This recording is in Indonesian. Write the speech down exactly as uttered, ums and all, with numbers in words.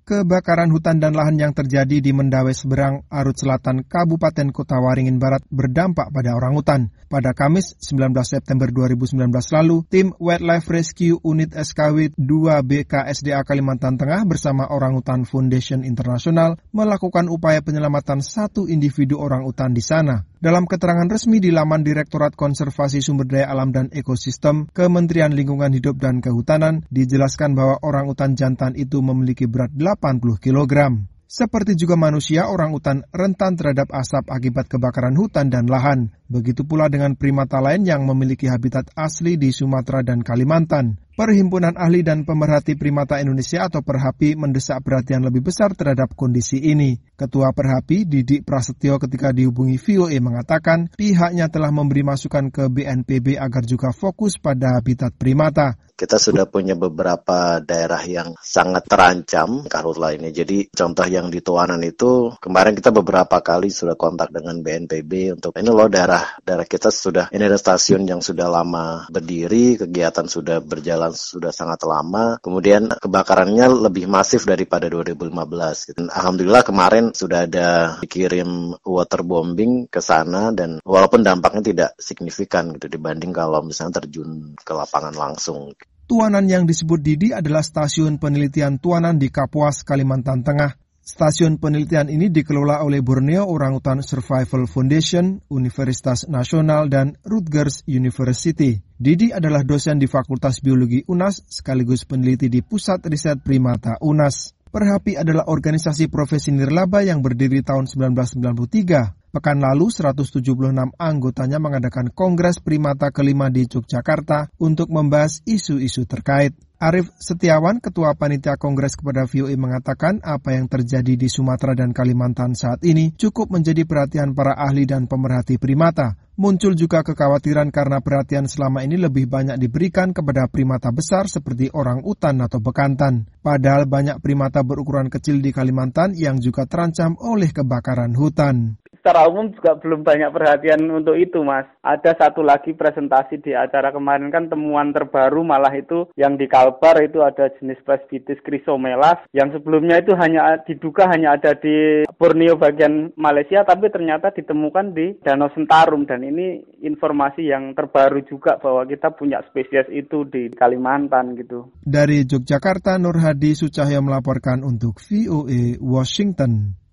Kebakaran hutan dan lahan yang terjadi di Mendawes Berang, Arut Selatan, Kabupaten Kota Waringin Barat berdampak pada orangutan. Pada Kamis sembilan belas September dua ribu sembilan belas lalu, tim Wildlife Rescue Unit S K W dua B K S D A Kalimantan Tengah bersama Orangutan Foundation Internasional melakukan upaya penyelamatan satu individu orangutan di sana. Dalam keterangan resmi di laman Direktorat Konservasi Sumber Daya Alam dan Ekosistem, Kementerian Lingkungan Hidup dan Kehutanan, dijelaskan bahwa orangutan jantan itu memiliki berat delapan puluh kilogram. Seperti juga manusia, orangutan rentan terhadap asap akibat kebakaran hutan dan lahan. Begitu pula dengan primata lain yang memiliki habitat asli di Sumatera dan Kalimantan. Perhimpunan Ahli dan Pemerhati Primata Indonesia atau Perhapi mendesak perhatian lebih besar terhadap kondisi ini. Ketua Perhapi, Didik Prasetyo, ketika dihubungi V O A mengatakan pihaknya telah memberi masukan ke B N P B agar juga fokus pada habitat primata. Kita sudah punya beberapa daerah yang sangat terancam karhutla ini. Jadi contoh yang di Tuanan itu kemarin kita beberapa kali sudah kontak dengan B N P B untuk ini loh daerah daerah kita sudah ini ada stasiun yang sudah lama berdiri, kegiatan sudah berjalan sudah sangat lama. Kemudian kebakarannya lebih masif daripada dua ribu lima belas. Gitu. Alhamdulillah kemarin sudah ada dikirim waterbombing ke sana dan walaupun dampaknya tidak signifikan gitu dibanding kalau misalnya terjun ke lapangan langsung. Tuanan yang disebut Didi adalah stasiun penelitian Tuanan di Kapuas, Kalimantan Tengah. Stasiun penelitian ini dikelola oleh Borneo Orangutan Survival Foundation, Universitas Nasional, dan Rutgers University. Didi adalah dosen di Fakultas Biologi U N A S sekaligus peneliti di Pusat Riset Primata U N A S. Perhapi adalah organisasi profesi nirlaba yang berdiri tahun sembilan belas sembilan puluh tiga. Pekan lalu, seratus tujuh puluh enam anggotanya mengadakan Kongres Primata kelima di Yogyakarta untuk membahas isu-isu terkait. Arif Setiawan, Ketua Panitia Kongres kepada V O A mengatakan apa yang terjadi di Sumatera dan Kalimantan saat ini cukup menjadi perhatian para ahli dan pemerhati primata. Muncul juga kekhawatiran karena perhatian selama ini lebih banyak diberikan kepada primata besar seperti orangutan atau bekantan. Padahal banyak primata berukuran kecil di Kalimantan yang juga terancam oleh kebakaran hutan. Secara umum juga belum banyak perhatian untuk itu, Mas. Ada satu lagi presentasi di acara kemarin kan temuan terbaru malah itu yang di Kalbar itu ada jenis Presbytis chrysomelas yang sebelumnya itu hanya diduga hanya ada di Borneo bagian Malaysia tapi ternyata ditemukan di Danau Sentarum dan ini informasi yang terbaru juga bahwa kita punya spesies itu di Kalimantan gitu. Dari Yogyakarta, Nur Hadi Sucahyo melaporkan untuk V O A Washington.